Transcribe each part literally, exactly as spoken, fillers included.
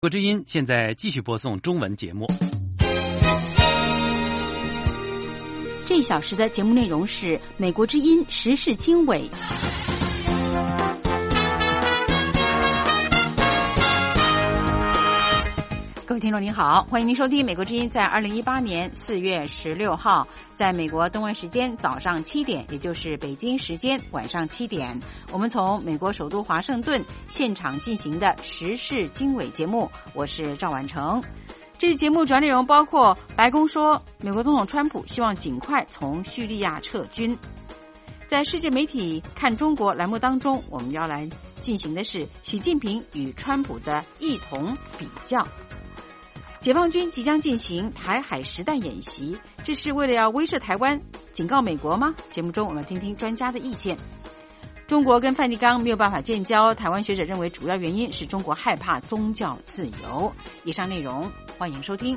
国之音现在继续播送中文节目。 这一小时的节目内容是美国之音时事经纬。各位听众您好，欢迎您收听美国之音在二零一八年四月十六号在美国东岸时间早上七点，也就是北京时间晚上七点，我们从美国首都华盛顿现场进行的时事经纬节目，我是赵婉成。这期节目主要内容包括白宫说美国总统川普希望尽快从叙利亚撤军。在世界媒体看中国栏目当中，我们要来进行的是习近平与川普的异同比较。解放军即将进行台海实弹演习，这是为了要威慑台湾，警告美国吗？节目中我们听听专家的意见。中国跟梵蒂冈没有办法建交，台湾学者认为主要原因是中国害怕宗教自由。以上内容欢迎收听。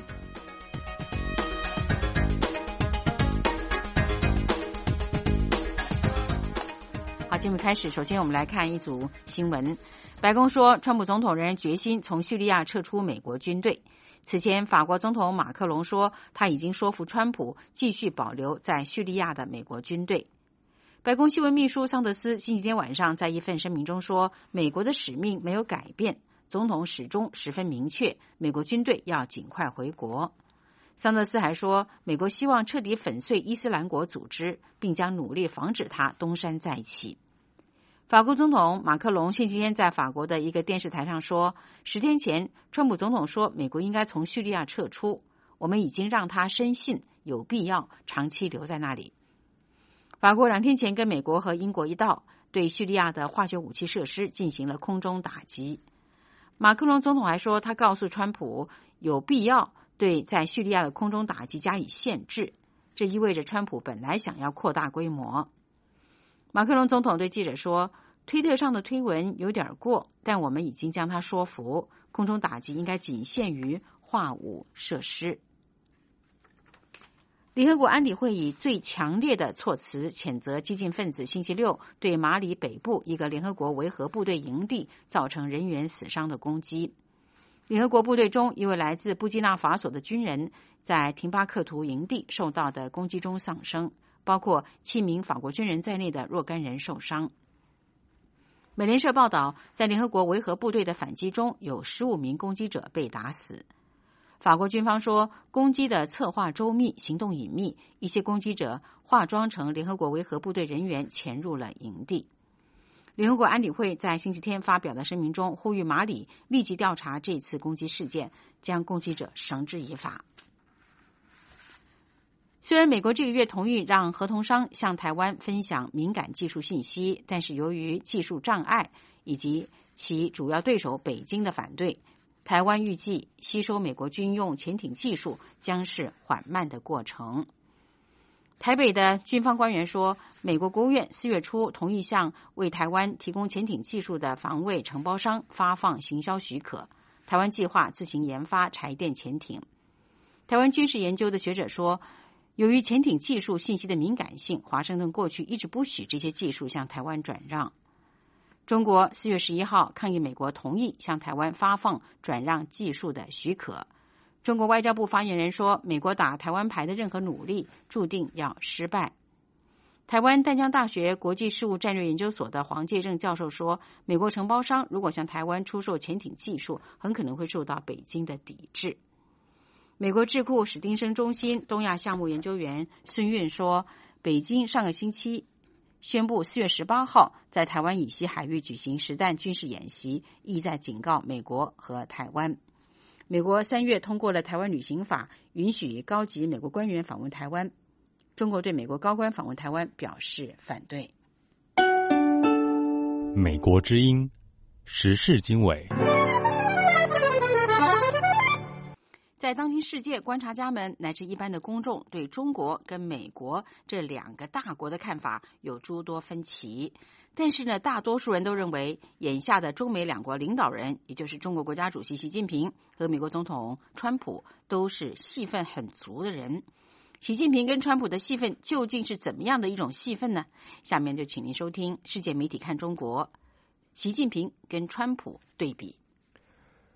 好，节目开始，首先我们来看一组新闻。白宫说川普总统仍然决心从叙利亚撤出美国军队。此前，法国总统马克龙说，他已经说服川普继续保留在叙利亚的美国军队。白宫新闻秘书桑德斯星期天晚上在一份声明中说，美国的使命没有改变，总统始终十分明确，美国军队要尽快回国。桑德斯还说，美国希望彻底粉碎伊斯兰国组织，并将努力防止它东山再起。法国总统马克龙星期天在法国的一个电视台上说，十天前川普总统说美国应该从叙利亚撤出，我们已经让他深信有必要长期留在那里。法国两天前跟美国和英国一道，对叙利亚的化学武器设施进行了空中打击。马克龙总统还说，他告诉川普有必要对在叙利亚的空中打击加以限制，这意味着川普本来想要扩大规模。马克龙总统对记者说，推特上的推文有点过，但我们已经将他说服，空中打击应该仅限于化武设施。联合国安理会以最强烈的措辞谴责激进分子星期六对马里北部一个联合国维和部队营地造成人员死伤的攻击。联合国部队中一位来自布基纳法索的军人在廷巴克图营地受到的攻击中丧生，包括七名法国军人在内的若干人受伤。美联社报道，在联合国维和部队的反击中，有十五名攻击者被打死。法国军方说，攻击的策划周密，行动隐秘，一些攻击者化妆成联合国维和部队人员潜入了营地。联合国安理会在星期天发表的声明中，呼吁马里立即调查这次攻击事件，将攻击者绳之以法。虽然美国这个月同意让合同商向台湾分享敏感技术信息，但是由于技术障碍以及其主要对手北京的反对，台湾预计吸收美国军用潜艇技术将是缓慢的过程。台北的军方官员说，美国国务院四月初同意向为台湾提供潜艇技术的防卫承包商发放行销许可，台湾计划自行研发柴电潜艇。台湾军事研究的学者说，由于潜艇技术信息的敏感性，华盛顿过去一直不许这些技术向台湾转让。中国四月十一号抗议美国同意向台湾发放转让技术的许可。中国外交部发言人说，美国打台湾牌的任何努力注定要失败。台湾淡江大学国际事务战略研究所的黄介正教授说，美国承包商如果向台湾出售潜艇技术，很可能会受到北京的抵制。美国智库史汀生中心东亚项目研究员孙运说，北京上个星期宣布四月十八号在台湾以西海域举行实弹军事演习，意在警告美国和台湾。美国三月通过了台湾旅行法，允许高级美国官员访问台湾。中国对美国高官访问台湾表示反对。 美国之音时事经纬。 在当今世界，观察家们乃至一般的公众对中国跟美国这两个大国的看法有诸多分歧。但是呢，大多数人都认为，眼下的中美两国领导人，也就是中国国家主席习近平和美国总统川普，都是戏份很足的人。习近平跟川普的戏份究竟是怎么样的一种戏份呢？下面就请您收听世界媒体看中国，习近平跟川普对比。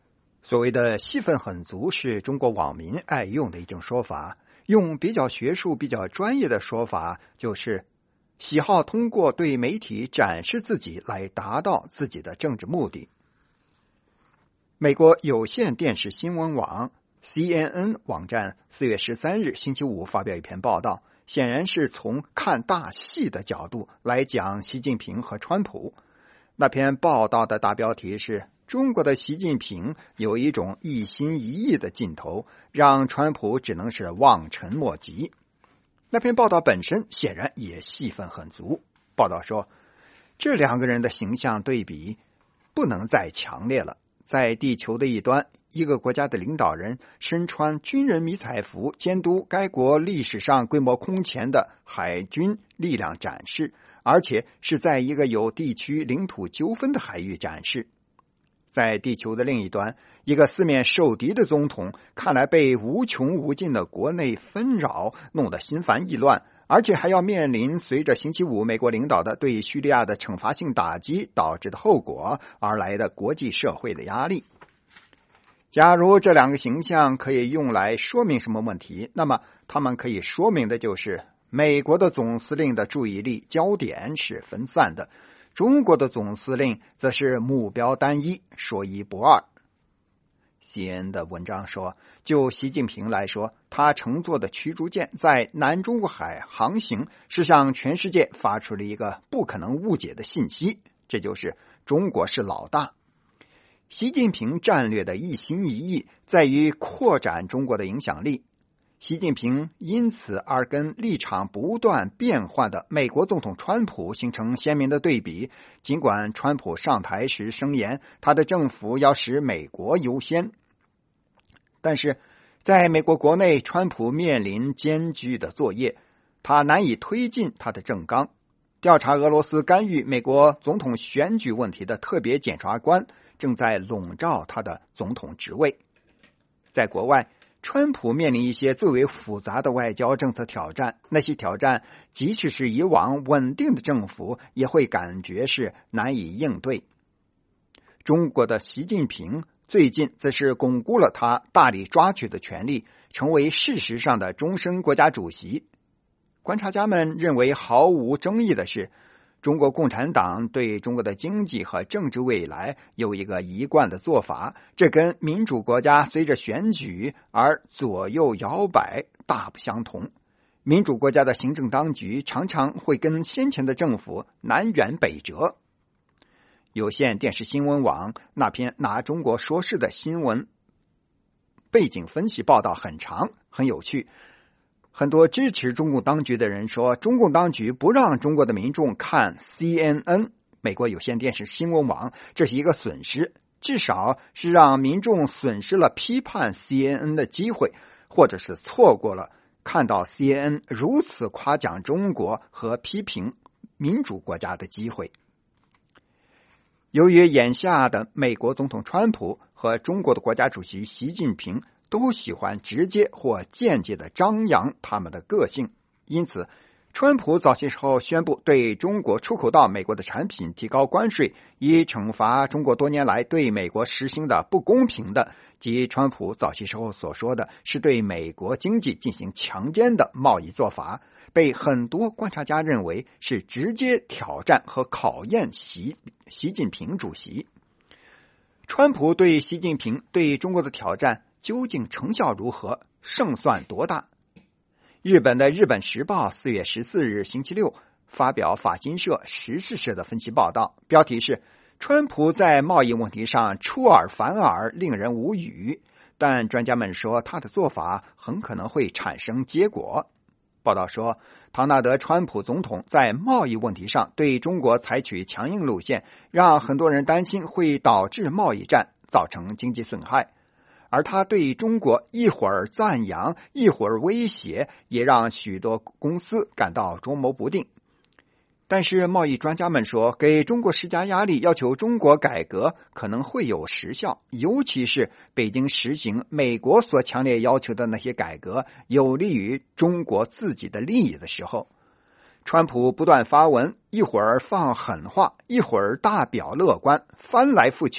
所谓的戏份很足是中国网民爱用的一种说法，用比较学术、比较专业的说法，就是喜好通过对媒体展示自己来达到自己的政治目的。美国有线电视新闻网 C N N 网站四月十三日星期五发表一篇报道，显然是从看大戏的角度来讲习近平和川普。那篇报道的大标题是中国的习近平有一种一心一意的劲头，让川普只能是望尘莫及。那篇报道本身显然也戏份很足。报道说，这两个人的形象对比不能再强烈了。在地球的一端，一个国家的领导人身穿军人迷彩服，监督该国历史上规模空前的海军力量展示，而且是在一个有地区领土纠纷的海域展示。在地球的另一端，一个四面受敌的总统看来被无穷无尽的国内纷扰弄得心烦意乱，而且还要面临随着星期五美国领导的对叙利亚的惩罚性打击导致的后果而来的国际社会的压力。假如这两个形象可以用来说明什么问题，那么他们可以说明的就是美国的总司令的注意力焦点是分散的，中国的总司令则是目标单一，说一不二。C N N 的文章说，就习近平来说，他乘坐的驱逐舰在南中国海航行，是向全世界发出了一个不可能误解的信息，这就是中国是老大。习近平战略的一心一意在于扩展中国的影响力，习近平因此而跟立场不断变换的美国总统川普形成鲜明的对比。尽管川普上台时声言他的政府要使美国优先，但是在美国国内，川普面临艰巨的作业，他难以推进他的政纲。调查俄罗斯干预美国总统选举问题的特别检察官正在笼罩他的总统职位。在国外，川普面临一些最为复杂的外交政策挑战，那些挑战即使是以往稳定的政府也会感觉是难以应对。中国的习近平最近则是巩固了他大力抓取的权利，成为事实上的终身国家主席。观察家们认为毫无争议的是，中国共产党对中国的经济和政治未来有一个一贯的做法，这跟民主国家随着选举而左右摇摆大不相同。民主国家的行政当局常常会跟先前的政府南辕北辙。有线电视新闻网那篇拿中国说事的新闻背景分析报道很长，很有趣。很多支持中共当局的人说，中共当局不让中国的民众看 C N N 美国有线电视新闻网，这是一个损失，至少是让民众损失了批判 C N N 的机会，或者是错过了看到 C N N 如此夸奖中国和批评民主国家的机会。由于眼下的美国总统川普和中国的国家主席习近平都喜欢直接或间接的张扬他们的个性，因此川普早些时候宣布对中国出口到美国的产品提高关税，以惩罚中国多年来对美国实行的不公平的，即川普早些时候所说的是对美国经济进行强奸的贸易做法，被很多观察家认为是直接挑战和考验习习近平主席。川普对习近平对中国的挑战究竟成效如何，胜算多大？日本的日本时报四月十四日星期六发表法新社时事社的分析报道，标题是川普在贸易问题上出尔反尔，令人无语，但专家们说他的做法很可能会产生结果。报道说，唐纳德·川普总统在贸易问题上对中国采取强硬路线，让很多人担心会导致贸易战，造成经济损害。而他对中国一会儿赞扬，一会儿威胁，也让许多公司感到捉摸不定。但是贸易专家们说，给中国施加压力，要求中国改革可能会有实效，尤其是北京实行美国所强烈要求的那些改革有利于中国自己的利益的时候。川普不断发文，一会儿放狠话，一会儿大表乐观，翻来覆去，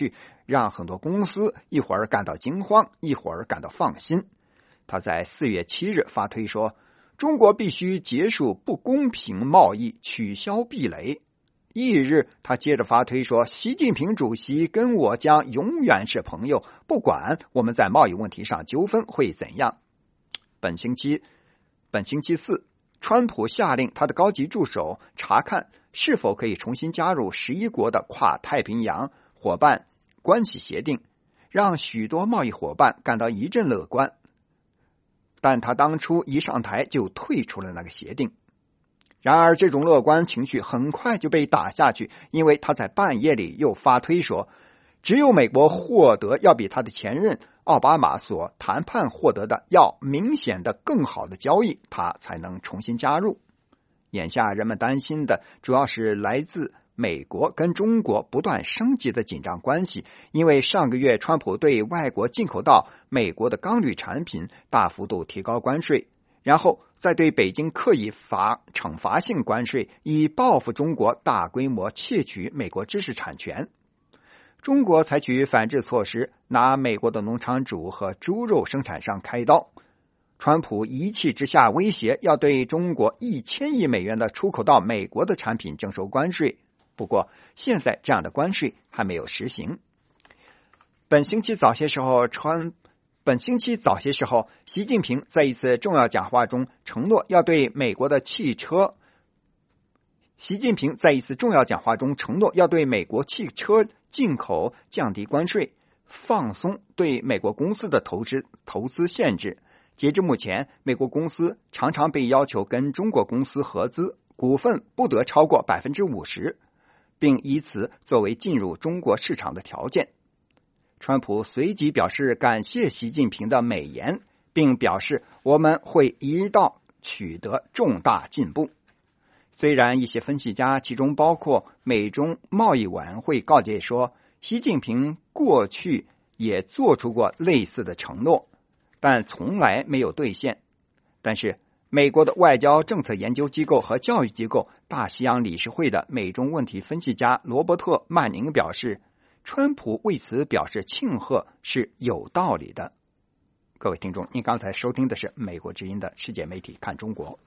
让很多公司一会儿感到惊慌，一会儿感到放心。他在四月七日发推说，中国必须结束不公平贸易，取消壁垒。翌日，他接着发推说，习近平主席跟我将永远是朋友，不管我们在贸易问题上纠纷会怎样。本星期，本星期四，川普下令他的高级助手查看是否可以重新加入十一国的跨太平洋伙伴关系协定，让许多贸易伙伴感到一阵乐观。但他当初一上台就退出了那个协定。然而这种乐观情绪很快就被打下去，因为他在半夜里又发推说，只有美国获得要比他的前任奥巴马所谈判获得的要明显的更好的交易，他才能重新加入。眼下人们担心的主要是来自美国跟中国不断升级的紧张关系，因为上个月川普对外国进口到美国的钢铝产品大幅度提高关税，然后再对北京刻意罚惩罚性关税，以报复中国大规模窃取美国知识产权。中国采取反制措施，拿美国的农场主和猪肉生产商开刀。川普一气之下威胁要对中国一千亿美元的出口到美国的产品征收关税，不过现在这样的关税还没有实行。本星期早些时候，川本星期早些时候，习近平在一次重要讲话中承诺要对美国的汽车习近平在一次重要讲话中承诺要对美国汽车进口降低关税，放松对美国公司的投资投资限制。截至目前，美国公司常常被要求跟中国公司合资，股份不得超过 百分之五十， 并以此作为进入中国市场的条件。川普随即表示感谢习近平的美言，并表示我们会一道取得重大进步。虽然一些分析家，其中包括美中贸易委员会告诫说，习近平过去也做出过类似的承诺，但从来没有兑现。但是美国的外交政策研究机构和教育机构大西洋理事会的美中问题分析家罗伯特·曼宁表示，川普为此表示庆贺是有道理的。各位听众，您刚才收听的是美国之音的世界媒体看中国。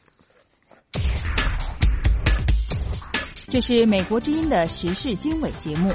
这是美国之音的时事经纬节目。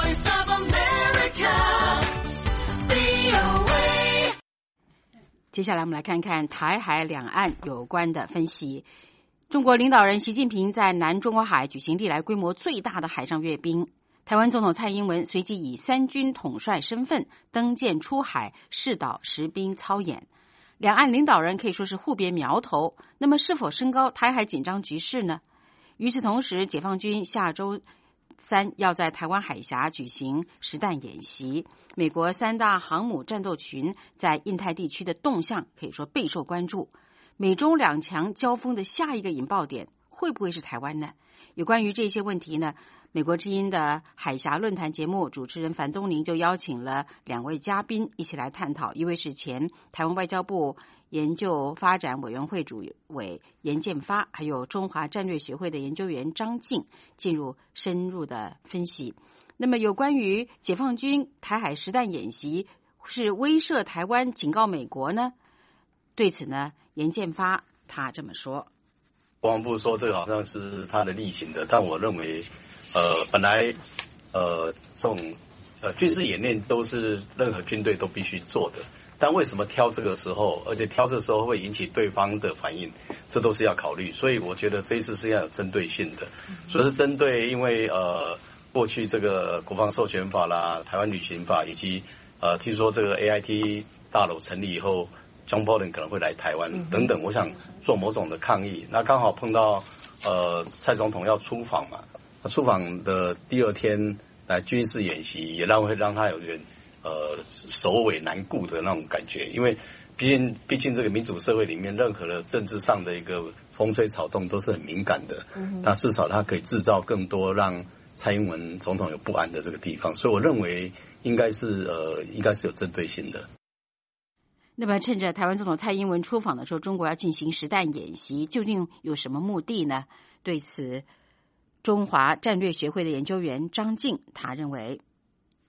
接下来我们来看看台海两岸有关的分析。中国领导人习近平在南中国海举行历来规模最大的海上阅兵，台湾总统蔡英文随即以三军统帅身份登舰出海，视导实兵操演。两岸领导人可以说是互别苗头，那么是否升高台海紧张局势呢？与此同时，解放军下周三要在台湾海峡举行实弹演习，美国三大航母战斗群在印太地区的动向可以说备受关注。美中两强交锋的下一个引爆点会不会是台湾呢？有关于这些问题呢，美国之音的海峡论坛节目主持人樊东宁就邀请了两位嘉宾一起来探讨，一位是前台湾外交部研究发展委员会主委严建发，还有中华战略学会的研究员张静，进入深入的分析。那么有关于解放军台海实弹演习是威慑台湾警告美国呢？对此呢，严建发他这么说。 国防部说这个好像是他的例行的，但我认为呃，本来呃这种呃军事演练都是任何军队都必须做的，但为什么挑这个时候，而且挑这个时候会引起对方的反应，这都是要考虑。所以我觉得这一次是要有针对性的，所以是针对因为呃过去这个国防授权法啦、台湾旅行法，以及呃听说这个 A I T 大楼成立以后，John Bolton 可能会来台湾等等，我想做某种的抗议。那刚好碰到呃蔡总统要出访嘛，出访的第二天来军事演习，也让会让他有点呃首尾难顾的那种感觉。因为毕竟毕竟这个民主社会里面，任何的政治上的一个风吹草动都是很敏感的。嗯、那至少他可以制造更多让蔡英文总统有不安的这个地方，所以我认为应该是呃应该是有针对性的。 那么趁着台湾总统蔡英文出访的时候，中国要进行实弹演习，究竟有什么目的呢？对此，中华战略学会的研究员张静他认为，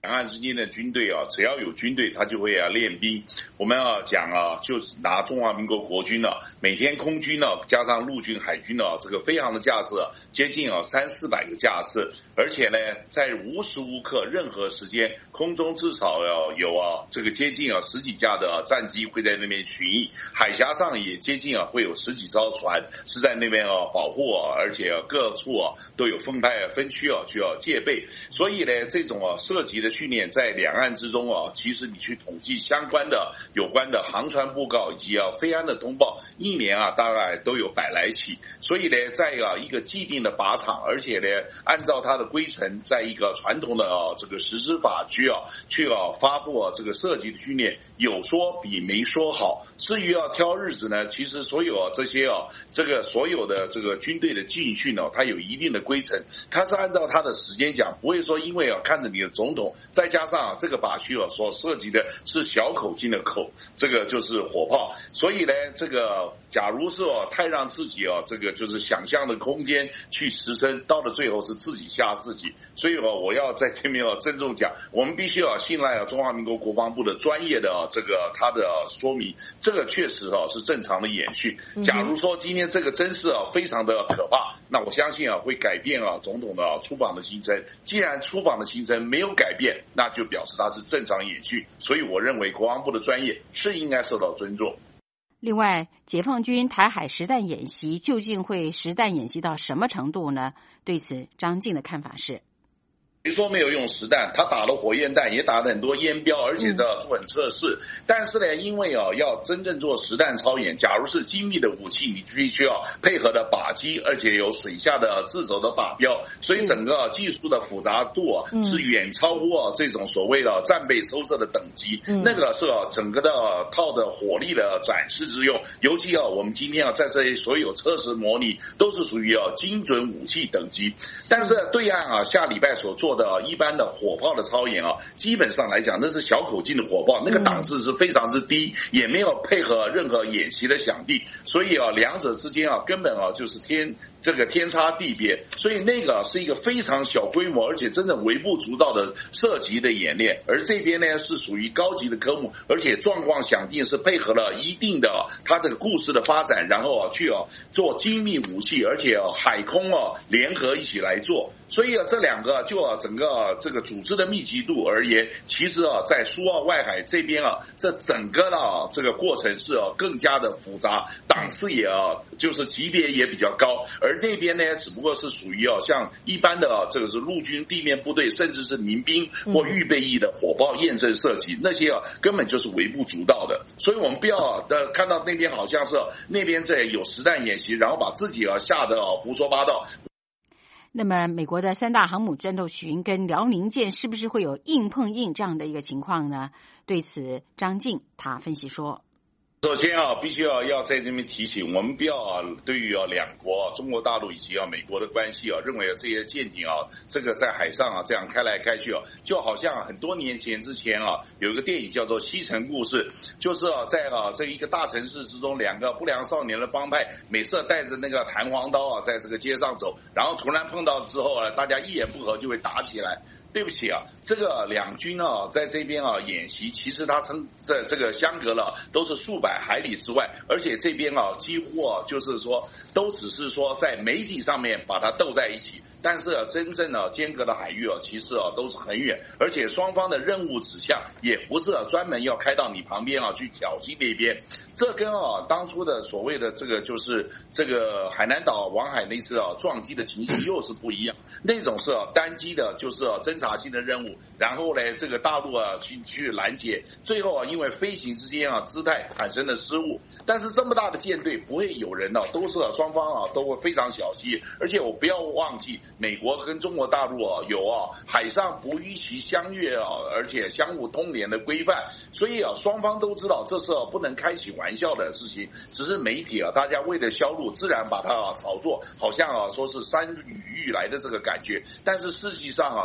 两岸之间的军队啊，只要有军队，他就会啊练兵。我们啊讲啊，就是拿中华民国国军呢、啊，每天空军呢、啊、加上陆军、海军呢、啊，这个飞航的架次、啊、接近啊三四百个架次，而且呢，在无时无刻任何时间，空中至少要有啊这个接近啊十几架的、啊、战机会在那边巡弋，海峡上也接近啊会有十几艘船是在那边啊保护啊，而且、啊、各处啊都有分派分区啊需要戒备，所以呢，这种啊涉及的训练在两岸之中啊，其实你去统计相关的有关的航船布告以及啊飞安的通报，一年啊大概都有百来起，所以呢，在啊一个既定的靶场，而且呢按照它的规程，在一个传统的啊这个实施法区啊去啊发布啊这个涉及的训练，有说比没说好。至于要挑日子呢，其实所有啊这些啊这个所有的这个军队的进训呢、啊，它有一定的规程，它是按照它的时间讲，不会说因为啊看着你的总统，再加上啊这个靶区啊所涉及的是小口径的口，这个就是火炮，所以呢这个假如是哦太让自己哦这个就是想象的空间去实施，到了最后是自己吓自己。所以哦我要在这边哦郑重讲，我们必须要信赖啊中华民国国防部的专业的啊这个他的说明，这个确实啊是正常的演训。假如说今天这个真是啊非常的可怕，那我相信啊会改变啊总统的啊出访的行程。既然出访的行程没有改变，那就表示它是正常演训，所以我认为国防部的专业是应该受到尊重。 另外，解放军台海实弹演习究竟会实弹演习到什么程度呢？对此，张静的看法是： 谁说没有用实弹？他打了火焰弹，也打了很多烟标，而且在做很测试。嗯、但是呢，因为啊要真正做实弹操演，假如是精密的武器，你必须要配合的靶机，而且有水下的自走的靶标，所以整个技术的复杂度啊、嗯、是远超乎啊这种所谓的战备收摄的等级。嗯、那个是啊整个的、啊、套的火力的展示之用。尤其啊我们今天啊在这些所有测试模拟都是属于啊精准武器等级。但是对岸啊下礼拜所做的一般的火炮的操演啊，基本上来讲那是小口径的火炮，那个档次是非常之低，也没有配合任何演习的响应，所以啊两者之间啊根本啊就是天这个天差地别，所以那个是一个非常小规模而且真正微不足道的射击的演练，而这边呢是属于高级的科目，而且状况响应是配合了一定的、啊、它这个故事的发展，然后啊去啊做精密武器，而且啊海空啊联合一起来做。所以啊，这两个就啊，整个、啊、这个组织的密集度而言，其实啊，在苏澳外海这边啊，这整个的、啊、这个过程是啊更加的复杂，档次也啊，就是级别也比较高。而那边呢，只不过是属于啊，像一般的、啊、这个是陆军地面部队，甚至是民兵或预备役的火炮验证射击，那些啊根本就是微不足道的。所以我们不要啊的看到那边好像是、啊、那边在有实弹演习，然后把自己啊吓得啊胡说八道。 那么，美国的三大航母战斗群跟辽宁舰是不是会有硬碰硬这样的一个情况呢？对此，张静他分析说。 首先啊，必须要要在这边提醒，我们不要啊，对于啊两国、啊、中国大陆以及啊美国的关系啊，认为这些舰艇啊，这个在海上啊这样开来开去啊，就好像很多年前之前啊，有一个电影叫做《西城故事》，就是啊在啊这一个大城市之中，两个不良少年的帮派，每次带着那个弹簧刀啊，在这个街上走，然后突然碰到之后啊，大家一言不合就会打起来。对不起啊，这个两军啊，在这边啊演习，其实它称在这个相隔了都是数百海里之外，而且这边啊几乎啊就是说都只是说在媒体上面把它斗在一起，但是、啊、真正啊间隔的海域啊，其实啊都是很远，而且双方的任务指向也不是、啊、专门要开到你旁边啊去挑衅那边，这跟啊当初的所谓的这个就是这个海南岛王海那次啊撞击的情形又是不一样，那种是啊单机的，就是啊侦察性的任务，然后呢这个大陆啊去去拦截，最后啊因为飞行之间啊姿态产生了失误，但是这么大的舰队不会有人啊都是啊双方啊都会非常小心，而且我不要忘记美国跟中国大陆啊有啊海上不逾期相越啊，而且相互通联的规范，所以啊双方都知道这是啊不能开起玩笑的事情，只是媒体啊大家为了销路自然把它啊炒作好像啊说是山雨欲来的这个感觉，但是实际上啊但是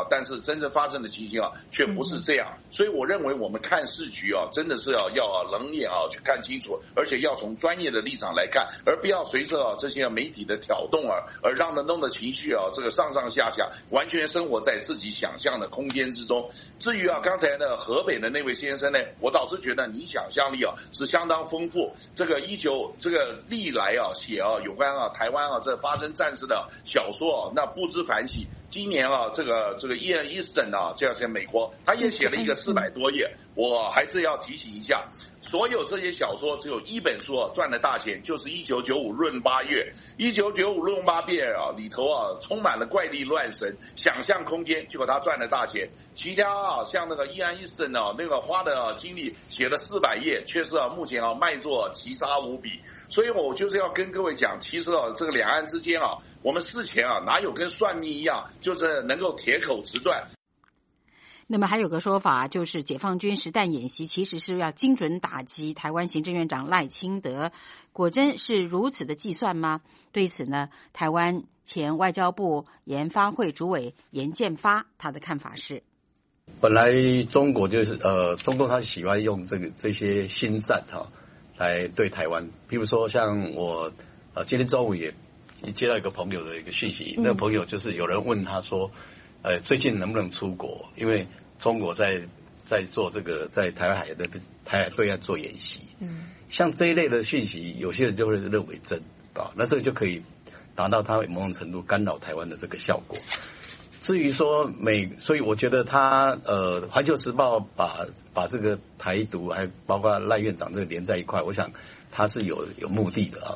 真正发生的情形啊，却不是这样。所以我认为我们看市局啊，真的是要要啊冷眼啊去看清楚，而且要从专业的立场来看，而不要随着啊这些媒体的挑动啊，而让人弄的情绪啊这个上上下下，完全生活在自己想象的空间之中。至于啊刚才呢河北的那位先生呢，我倒是觉得你想象力啊是相当丰富。这个一九这个历来啊写啊有关啊台湾啊这发生战事的小说啊，那不知反喜。今年啊这个这个伊恩伊斯顿啊，这样在美国他也写了一个四百多页。我还是要提醒一下，所有这些小说只有一本书啊赚了大钱，就是一九九五闰八月。一九九五闰八月啊里头啊充满了怪力乱神，想象空间，结果他赚了大钱。其他啊像那个伊安伊斯顿啊那个花的、啊、精力写了四百页，却是啊目前啊卖座奇差无比。所以我就是要跟各位讲，其实啊这个两岸之间啊，我们事前啊哪有跟算命一样，就是能够铁口直断。 那么还有个说法，就是解放军实弹演习其实是要精准打击台湾行政院长赖清德，果真是如此的计算吗？对此呢，台湾前外交部研发会主委严建发他的看法是： 本来中国就是呃，中共他喜欢用这个这些新战哈、啊、来对台湾，比如说像我呃今天中午也接到一个朋友的一个讯息，嗯、那个朋友就是有人问他说，呃最近能不能出国，因为中国在在做这个在台湾海的台海对岸做演习，嗯，像这一类的讯息，有些人就会认为真啊，那这个就可以达到他某种程度干扰台湾的这个效果。至于说美，所以我觉得他呃，《环球时报》把把这个台独还包括赖院长这个连在一块，我想他是有有目的的啊。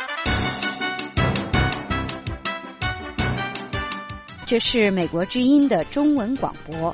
这是美国之音的中文广播。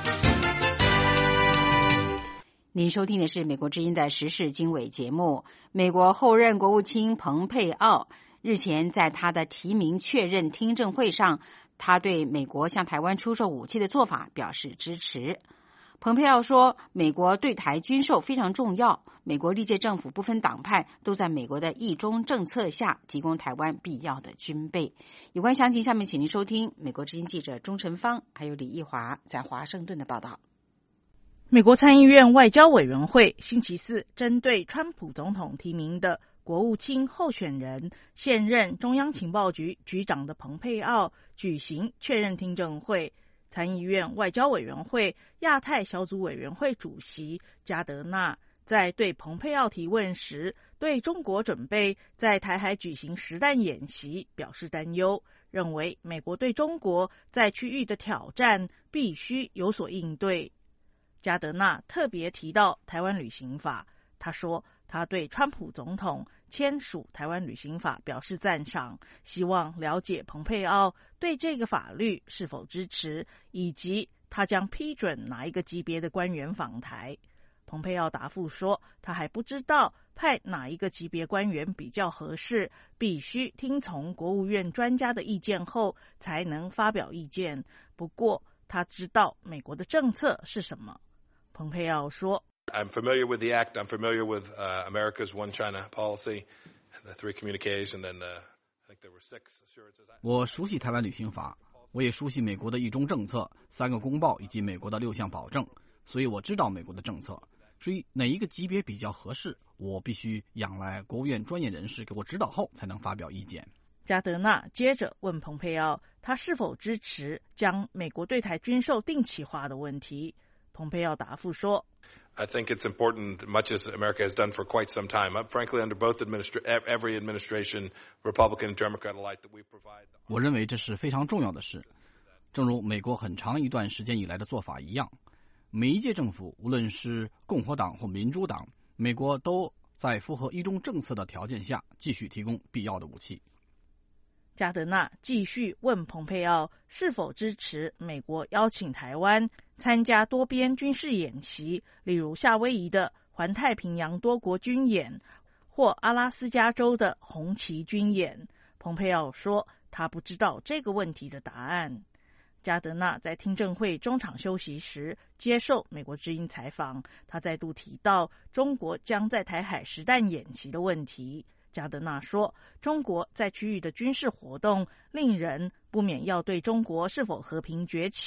您收听的是美国之音的时事经纬节目。美国后任国务卿蓬佩奥日前在他的提名确认听证会上，他对美国向台湾出售武器的做法表示支持。蓬佩奥说，美国对台军售非常重要，美国历届政府不分党派都在美国的一中政策下提供台湾必要的军备。有关详情，下面请您收听美国之音记者钟晨芳还有李义华在华盛顿的报道。 美国参议院外交委员会星期四针对川普总统提名的国务卿候选人、现任中央情报局局长的蓬佩奥举行确认听证会。参议院外交委员会亚太小组委员会主席加德纳在对蓬佩奥提问时，对中国准备在台海举行实弹演习表示担忧，认为美国对中国在区域的挑战必须有所应对。加德纳特别提到台湾旅行法，他说他对川普总统签署台湾旅行法表示赞赏，希望了解蓬佩奥对这个法律是否支持，以及他将批准哪一个级别的官员访台。蓬佩奥答复说，他还不知道派哪一个级别官员比较合适，必须听从国务院专家的意见后才能发表意见。不过他知道美国的政策是什么。蓬佩奥说 I'm familiar with the act. I'm familiar with uh, America's one China policy, and the three communiques, and then uh, I think there were six assurances. 我熟悉台湾旅行法，我也熟悉美国的一中政策、三个公报以及美国的六项保证，所以我知道美国的政策。至于哪一个级别比较合适，我必须仰赖国务院专业人士给我指导后才能发表意见。 加德纳接着问蓬佩奥，他是否支持将美国对台军售定期化的问题。蓬佩奥答复说 I think it's important, much as America has done for quite some time. Frankly, under both administra- every administration, Republican and Democrat alike, that we provide. 我认为这是非常重要的事，正如美国很长一段时间以来的做法一样。每一届政府，无论是共和党或民主党，美国都在符合一中政策的条件下继续提供必要的武器。 加德纳继续问蓬佩奥是否支持美国邀请台湾参加多边军事演习，例如夏威夷的环太平洋多国军演或阿拉斯加州的红旗军演。蓬佩奥说他不知道这个问题的答案。加德纳在听证会中场休息时接受美国之音采访，他再度提到中国将在台海实弹演习的问题。加德纳说，中国在区域的军事活动令人不免要对中国是否和平崛起提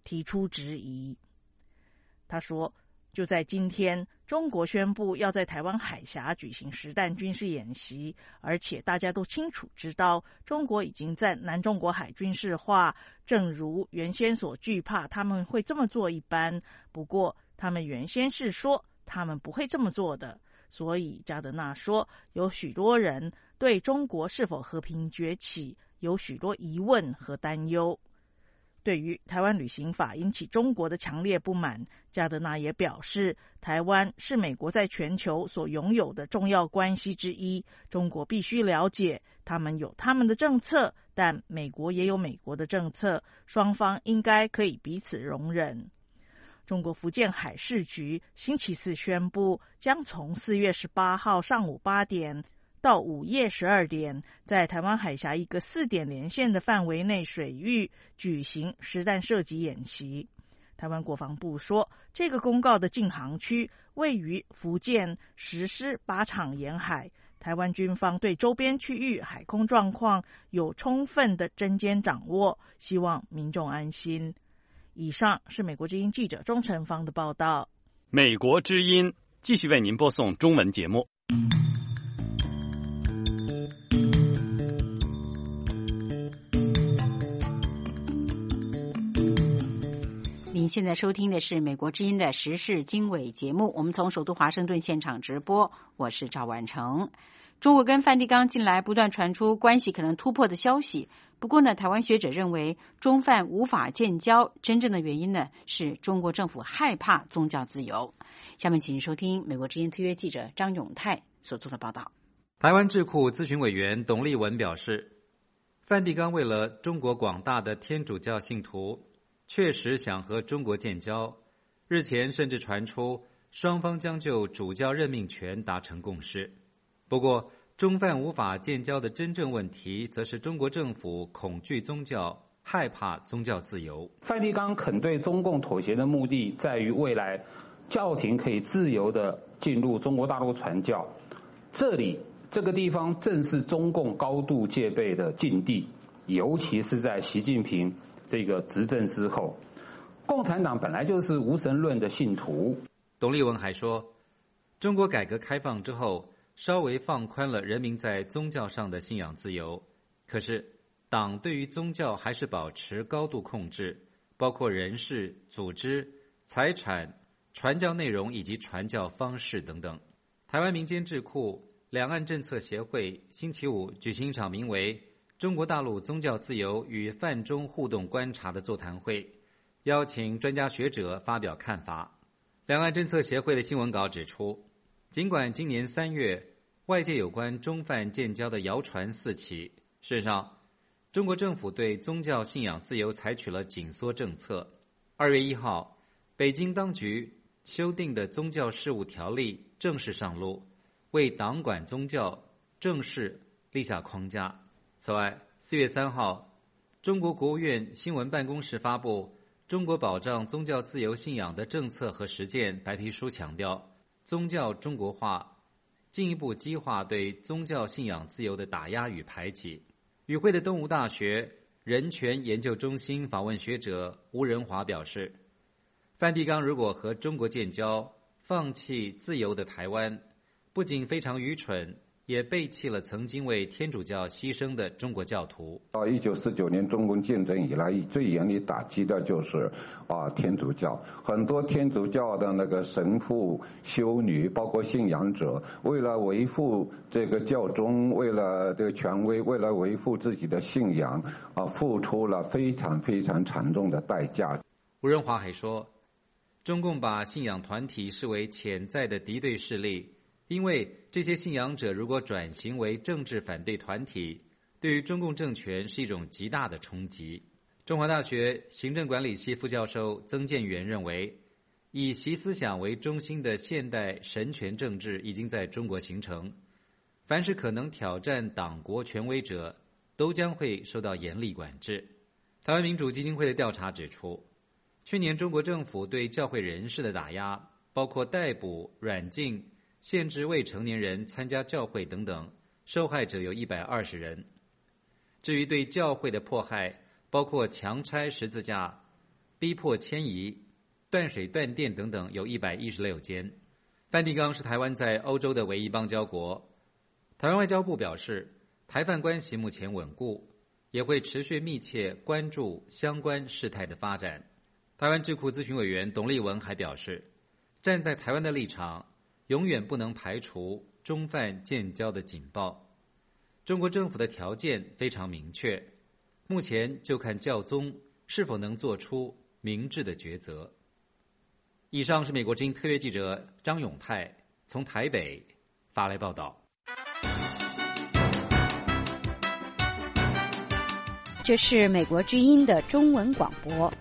提出质疑。他说，就在今天，中国宣布要在台湾海峡举行实弹军事演习，而且大家都清楚知道，中国已经在南中国海军事化，正如原先所惧怕他们会这么做一般。不过，他们原先是说他们不会这么做的。所以加德纳说，有许多人对中国是否和平崛起有许多疑问和担忧。对于台湾旅行法引起中国的强烈不满，加德纳也表示，台湾是美国在全球所拥有的重要关系之一，中国必须了解，他们有他们的政策，但美国也有美国的政策，双方应该可以彼此容忍。中国福建海事局星期四宣布，将从四月十八号上午八点到午夜十二点，在台湾海峡一个四点连线的范围内水域举行实弹射击演习。台湾国防部说，这个公告的禁航区位于福建实施八场沿海，台湾军方对周边区域海空状况有充分的侦监掌握，希望民众安心。以上是美国之音记者钟成芳的报道。 美国之音继续为您播送中文节目。 您现在收听的是美国之音的时事经纬节目，我们从首都华盛顿现场直播，我是赵婉成。中国跟梵蒂冈近来不断传出关系可能突破的消息，不过呢，台湾学者认为中梵无法建交，真正的原因呢是中国政府害怕宗教自由。下面请收听美国之音特约记者张永泰所做的报道。 台湾智库咨询委员董立文表示，梵蒂冈为了中国广大的天主教信徒，确实想和中国建交，日前甚至传出双方将就主教任命权达成共识。不过，中梵无法建交的真正问题，则是中国政府恐惧宗教，害怕宗教自由。 梵蒂冈肯对中共妥协的目的，在于未来教廷可以自由地进入中国大陆传教。这里这个地方正是中共高度戒备的禁地，尤其是在习近平这个执政之后，共产党本来就是无神论的信徒。 董立文还说，中国改革开放之后，稍微放宽了人民在宗教上的信仰自由，可是党对于宗教还是保持高度控制，包括人事、组织、财产、传教内容以及传教方式等等。台湾民间智库两岸政策协会星期五举行一场名为中国大陆宗教自由与泛中互动观察的座谈会，邀请专家学者发表看法。两岸政策协会的新闻稿指出，尽管今年三月外界有关中梵建交的谣传四起，事实上，中国政府对宗教信仰自由采取了紧缩政策。二月一号，北京当局修订的宗教事务条例正式上路，为党管宗教正式立下框架。此外，四月三号，中国国务院新闻办公室发布《中国保障宗教自由信仰的政策和实践》白皮书，强调宗教中国化进一步激化对宗教信仰自由的打压与排挤。与会的东吴大学人权研究中心访问学者吴仁华表示，梵蒂冈如果和中国建交，放弃自由的台湾，不仅非常愚蠢，也背弃了曾经为天主教牺牲的中国教徒。 到一九四九年中共建政以来，最严厉打击的就是啊天主教。很多天主教的那个神父、修女，包括信仰者，为了维护这个教宗，为了这个权威，为了维护自己的信仰啊，付出了非常非常惨重的代价。 吴仁华还说，中共把信仰团体视为潜在的敌对势力，因为这些信仰者如果转型为政治反对团体，对于中共政权是一种极大的冲击。中华大学行政管理系副教授曾建元认为，以习思想为中心的现代神权政治已经在中国形成，凡是可能挑战党国权威者，都将会受到严厉管制。台湾民主基金会的调查指出，去年中国政府对教会人士的打压，包括逮捕、软禁、限制未成年人参加教会等等，受害者有一百二十人。至于对教会的迫害，包括强拆十字架、 逼迫迁移、断水断电等等有一百一十六间。梵蒂冈是台湾在欧洲的唯一邦交国。台湾外交部表示，台梵关系目前稳固，也会持续密切关注相关事态的发展。台湾智库咨询委员董立文还表示，站在台湾的立场，永远不能排除中梵建交的警报。中国政府的条件非常明确，目前就看教宗是否能做出明智的抉择。以上是美国之音特约记者张永泰从台北发来报道。 这是美国之音的中文广播。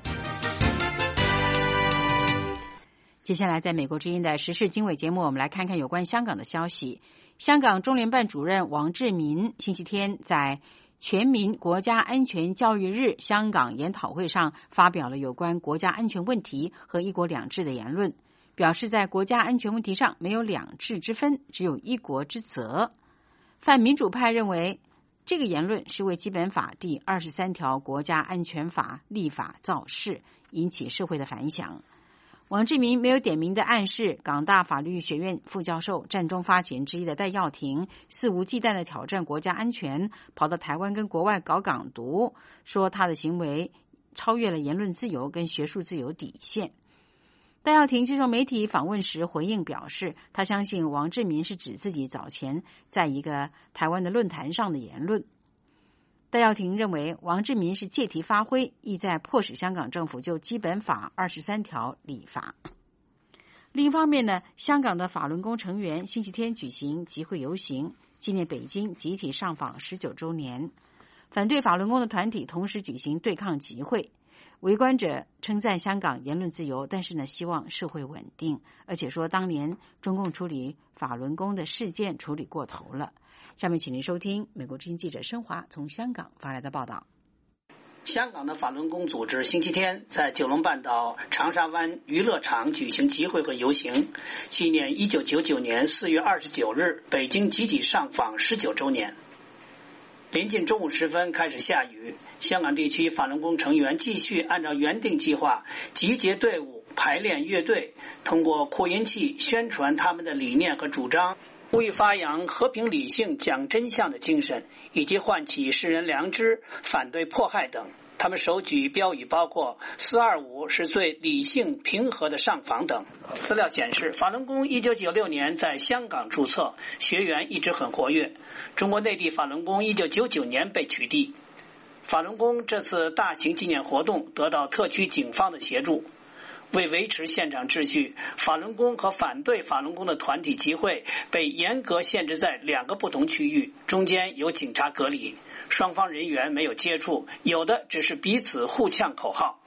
接下来，在美国之音的时事经纬节目，我们来看看有关香港的消息。香港中联办主任王志民星期天在全民国家安全教育日香港研讨会上发表了有关国家安全问题和一国两制的言论，表示在国家安全问题上没有两制之分，只有一国之责。泛民主派认为这个言论是为基本法第二十三条国家安全法立法造势，引起社会的反响。王志民没有点名的暗示，港大法律学院副教授、战中发起人之一的戴耀廷肆无忌惮的挑战国家安全，跑到台湾跟国外搞港独，说他的行为超越了言论自由跟学术自由底线。戴耀廷接受媒体访问时回应表示，他相信王志民是指自己早前在一个台湾的论坛上的言论。戴耀廷认为王志民是借题发挥，意在迫使香港政府就基本法二十三条立法。另一方面呢，香港的法轮功成员星期天举行集会游行，纪念北京集体上访十九周年。反对法轮功的团体同时举行对抗集会。围观者称赞香港言论自由，但是呢，希望社会稳定，而且说当年中共处理法轮功的事件处理过头了。下面请您收听美国之音记者申华从香港发来的报道。 香港的法轮功组织星期天在九龙半岛长沙湾娱乐场举行集会和游行，纪念一九九九年四月二十九日北京集体上访十九周年。临近中午时分开始下雨，香港地区法轮功成员继续按照原定计划集结队伍、排练乐队，通过扩音器宣传他们的理念和主张，呼吁发扬和平理性讲真相的精神，以及唤起世人良知，反对迫害等。他们手举标语包括四二五是最理性平和的上访等。资料显示，法轮功一九九六年在香港注册，学员一直很活跃。中国内地法轮功一九九九年被取缔。法轮功这次大型纪念活动得到特区警方的协助。为维持现场秩序，法轮功和反对法轮功的团体集会被严格限制在两个不同区域，中间有警察隔离，双方人员没有接触，有的只是彼此互呛口号。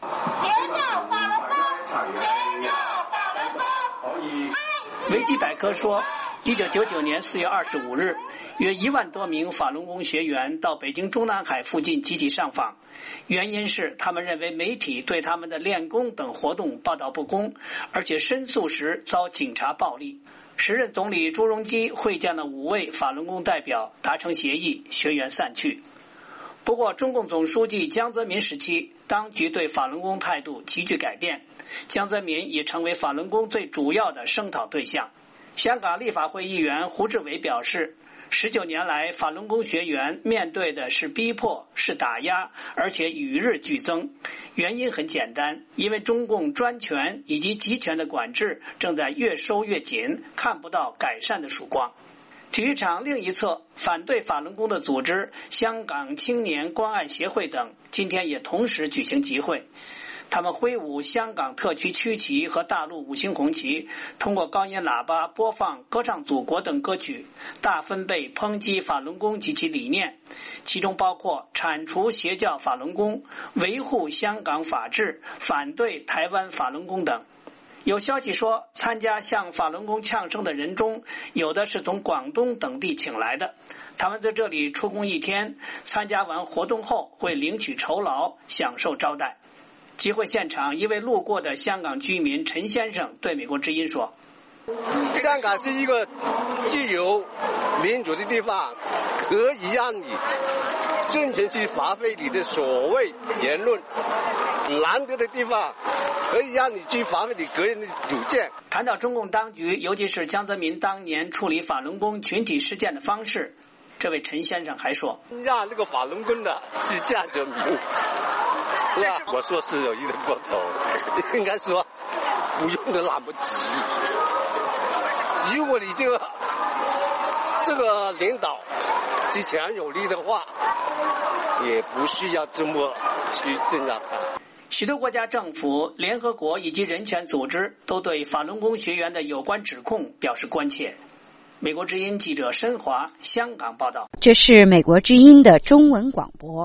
维基百科说，一九九九年四月二十五日，约一万多名法轮功学员到北京中南海附近集体上访，原因是他们认为媒体对他们的练功等活动报道不公，而且申诉时遭警察暴力。时任总理朱镕基会见了五位法轮功代表，达成协议，学员散去。不过中共总书记江泽民时期，当局对法轮功态度急剧改变，江泽民也成为法轮功最主要的声讨对象。香港立法会议员胡志伟表示，十九年来法轮功学员面对的是逼迫，是打压，而且与日俱增。原因很简单，因为中共专权以及集权的管制正在越收越紧，看不到改善的曙光。体育场另一侧，反对法轮功的组织香港青年关爱协会等今天也同时举行集会。他们挥舞香港特区区旗和大陆五星红旗，通过高音喇叭播放《歌唱祖国》等歌曲，大分贝抨击法轮功及其理念，其中包括铲除邪教法轮功、维护香港法治、反对台湾法轮功等。有消息说，参加向法轮功呛声的人中，有的是从广东等地请来的，他们在这里出工一天，参加完活动后会领取酬劳，享受招待。集会现场，一位路过的香港居民陈先生对美国之音说， 香港是一个自由民主的地方， 可以让你尽情去发挥你的所谓言论，难得的地方可以让你去发挥你个人的主见。 谈到中共当局，尤其是江泽民当年处理法轮功群体事件的方式，这位陈先生还说， 让那个法轮功的是江泽民，是吧？我说是有一点过头，应该说不用的那么急。如果你这个这个领导是强有力的话，也不需要这么去镇压他。 许多国家政府、联合国以及人权组织都对法轮功学员的有关指控表示关切。美国之音记者申华香港报道。 这是美国之音的中文广播。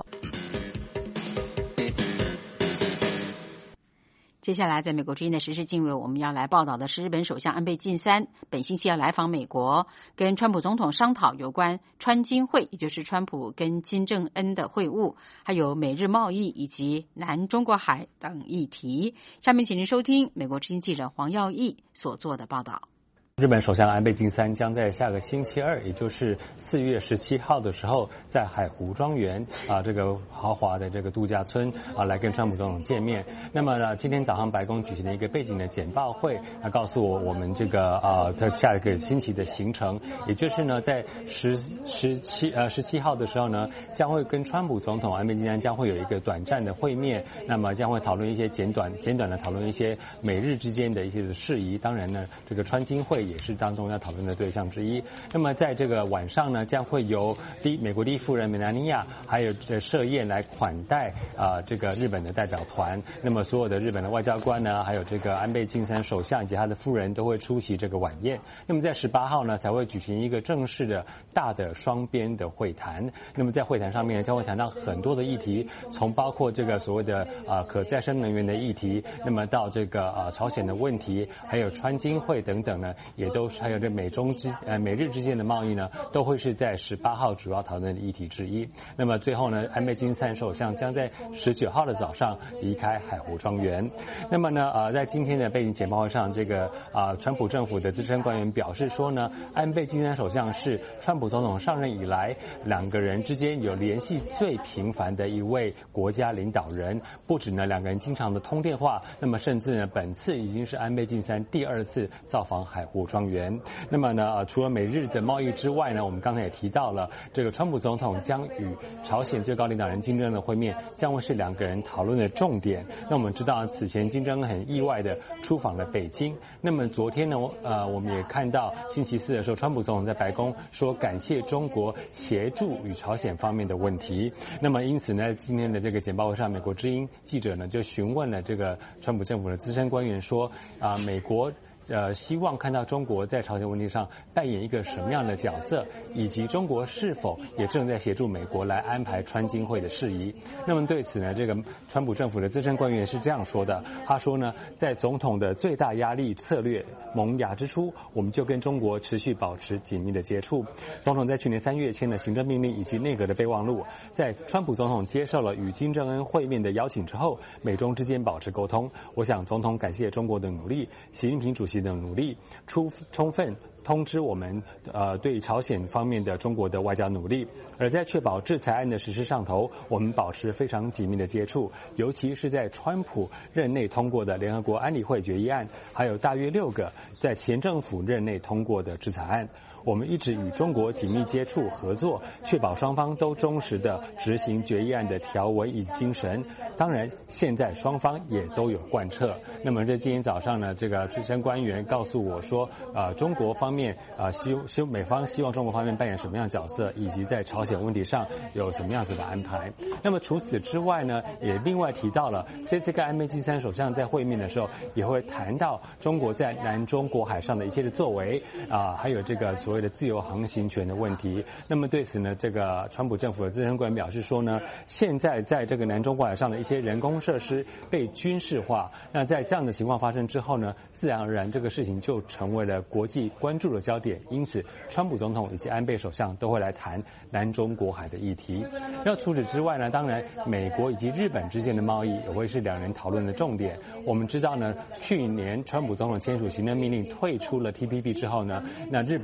接下来，在美国之音的时事经纬，我们要来报道的是日本首相安倍晋三本星期要来访美国，跟川普总统商讨有关川金会，也就是川普跟金正恩的会晤，还有美日贸易以及南中国海等议题。下面请您收听美国之音记者黄耀义所做的报道。 日本首相安倍晋三将在下个星期二，也就是四月十七号的时候，在海湖庄园啊这个豪华的这个度假村啊来跟川普总统见面。那么呢，今天早上白宫举行了一个背景的简报会，啊告诉我我们这个啊他下一个星期的行程，也就是呢在十十七呃十七号的时候呢，将会跟川普总统安倍晋三将会有一个短暂的会面，那么将会讨论一些简短简短的讨论一些美日之间的一些事宜。当然呢，这个川金会也是当中要讨论的对象之一。那么在这个晚上呢，将会由第美国第一夫人梅兰妮亚还有这设宴来款待啊、呃、这个日本的代表团。那么所有的日本的外交官呢，还有这个安倍晋三首相以及他的夫人都会出席这个晚宴。那么在十八号呢，才会举行一个正式的大的双边的会谈。那么在会谈上面将会谈到很多的议题，从包括这个所谓的啊、呃、可再生能源的议题，那么到这个啊、呃、朝鲜的问题，还有川金会等等呢，也都是还有这美中之呃美日之间的贸易呢，都会是在十八号主要讨论的议题之一。那么最后呢，安倍晋三首相将在十九号的早上离开海湖庄园。那么呢，呃，在今天的背景简报会上，这个啊、呃，川普政府的资深官员表示说呢，安倍晋三首相是川普总统上任以来两个人之间有联系最频繁的一位国家领导人。不止呢，两个人经常的通电话，那么甚至呢，本次已经是安倍晋三第二次造访海湖庄园。那么呢，呃，除了美日的贸易之外呢，我们刚才也提到了，这个川普总统将与朝鲜最高领导人金正恩的会面，将会是两个人讨论的重点。那我们知道，此前金正恩很意外的出访了北京。那么昨天呢，呃，我们也看到星期四的时候，川普总统在白宫说感谢中国协助与朝鲜方面的问题。那么因此呢，今天的这个简报会上，美国之音记者呢就询问了这个川普政府的资深官员说，啊、呃，美国。呃，希望看到中国在朝鲜问题上扮演一个什么样的角色，以及中国是否也正在协助美国来安排川金会的事宜。那么对此呢，这个川普政府的资深官员是这样说的，他说呢，在总统的最大压力策略萌芽之初，我们就跟中国持续保持紧密的接触。总统在去年三月签了行政命令以及内阁的备忘录，在川普总统接受了与金正恩会面的邀请之后，美中之间保持沟通。我想总统感谢中国的努力，习近平主席的努力，出充分通知我们呃对朝鲜方面的中国的外交努力。而在确保制裁案的实施上头，我们保持非常紧密的接触，尤其是在川普任内通过的联合国安理会决议案，还有大约六个在前政府任内通过的制裁案。我们一直与中国紧密接触合作，确保双方都忠实地执行决议案的条文与精神。当然，现在双方也都有贯彻。那么在今天早上呢，这个资深官员告诉我说，呃，中国方面呃希希美方希望中国方面扮演什么样的角色，以及在朝鲜问题上有什么样子的安排。那么除此之外呢，也另外提到了这次跟安倍晋三首相在会面的时候，也会谈到中国在南中国海上的一切的作为啊、呃，还有这个所谓的自由航行权的问题。那么对此呢，这个川普政府的资深官员表示说呢，现在在这个南中国海上的一些人工设施被军事化，那在这样的情况发生之后呢，自然而然这个事情就成为了国际关注的焦点。因此，川普总统以及安倍首相都会来谈南中国海的议题。那除此之外呢，当然美国以及日本之间的贸易也会是两人讨论的重点。我们知道呢，去年川普总统签署行政命令退出了 T P P 之后呢，那日本方面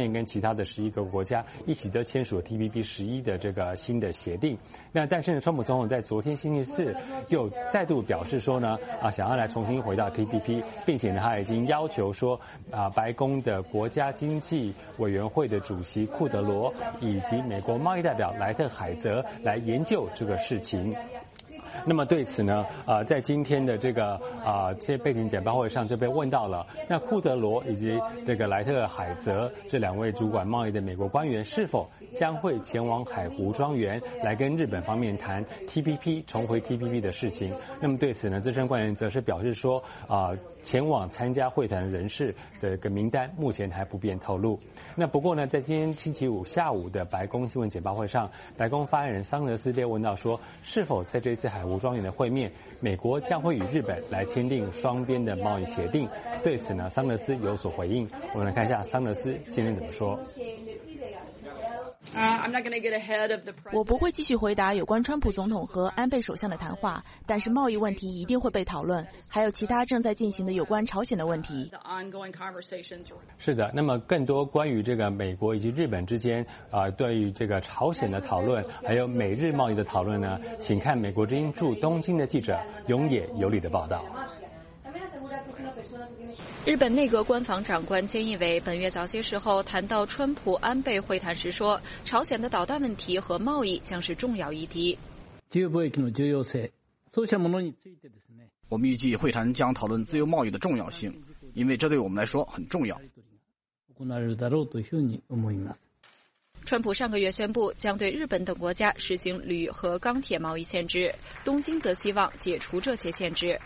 面跟其他的十一个国家一起都签署了 T P P 十一的这个新的协定。那但是呢，川普总统在昨天星期四又再度表示说呢，啊，想要来重新回到 T P P， 并且呢，他已经要求说，啊，白宫的国家经济委员会的主席库德罗以及美国贸易代表莱特海泽来研究这个事情。那么对此呢，呃，在今天的这个啊这些背景简报会上就被问到了，那库德罗以及这个莱特海泽这两位主管贸易的美国官员是否将会前往海湖庄园来跟日本方面谈 T P P 重回 T P P 的事情？那么对此呢，资深官员则是表示说，啊、呃，前往参加会谈人士的一个名单目前还不便透露。那不过呢，在今天星期五下午的白宫新闻简报会上，白宫发言人桑德斯被问到说，是否在这次海湖庄园的会面，美国将会与日本来签订双边的贸易协定？对此呢，桑德斯有所回应。我们来看一下桑德斯今天怎么说。 我不会继续回答有关川普总统和安倍首相的谈话，但是贸易问题一定会被讨论，还有其他正在进行的有关朝鲜的问题。 是的，那么更多关于这个美国以及日本之间啊、呃、对于这个朝鲜的讨论，还有美日贸易的讨论呢，请看美国之音驻东京的记者永野有里的报道。 日本内阁官房长官菅义伟本月早些时候谈到川普安倍会谈时说，朝鲜的导弹问题和贸易将是重要议题。 我们预计会谈将讨论自由贸易的重要性，因为这对我们来说很重要。 川普上个月宣布将对日本等国家实行铝和钢铁贸易限制，东京则希望解除这些限制。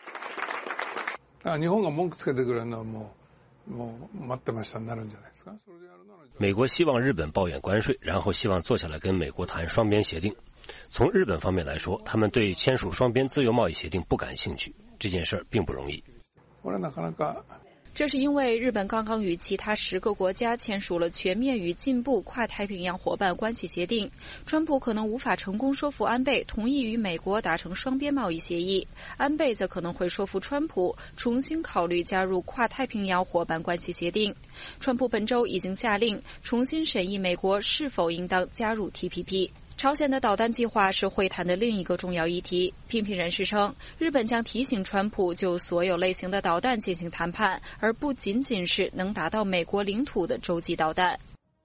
美国希望日本抱怨关税，然后希望坐下来跟美国谈双边协定。从日本方面来说，他们对签署双边自由贸易协定不感兴趣，这件事并不容易。 这是因为日本刚刚与其他十个国家签署了全面与进步跨太平洋伙伴关系协定，川普可能无法成功说服安倍同意与美国达成双边贸易协议，安倍则可能会说服川普重新考虑加入跨太平洋伙伴关系协定。川普本周已经下令重新审议美国是否应当加入 T P P。朝鲜的导弹计划是会谈的另一个重要议题。批评人士称，日本将提醒川普就所有类型的导弹进行谈判，而不仅仅是能达到美国领土的洲际导弹。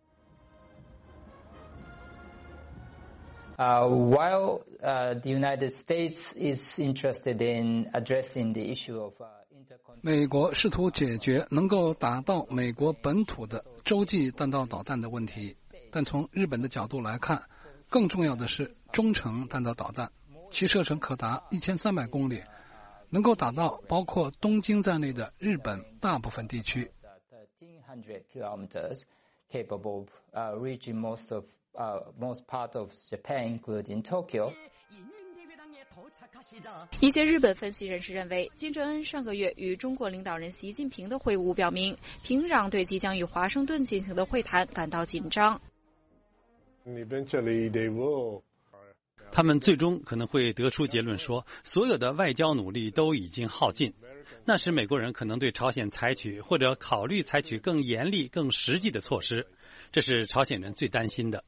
Uh, while uh, the United States is interested in addressing the issue of uh, 美国试图解决能够打到美国本土的洲际弹道导弹的问题，但从日本的角度来看，更重要的是中程弹道导弹，其射程可达一千三百公里，能够打到包括东京在内的日本大部分地区。 capable of reaching most of most part of Japan, including Tokyo. 一些日本分析人士认为，金正恩上个月与中国领导人习近平的会晤表明，平壤对即将与华盛顿进行的会谈感到紧张。 他们最终可能会得出结论说，所有的外交努力都已经耗尽，那时美国人可能对朝鲜采取或者考虑采取更严厉、更实际的措施，这是朝鲜人最担心的。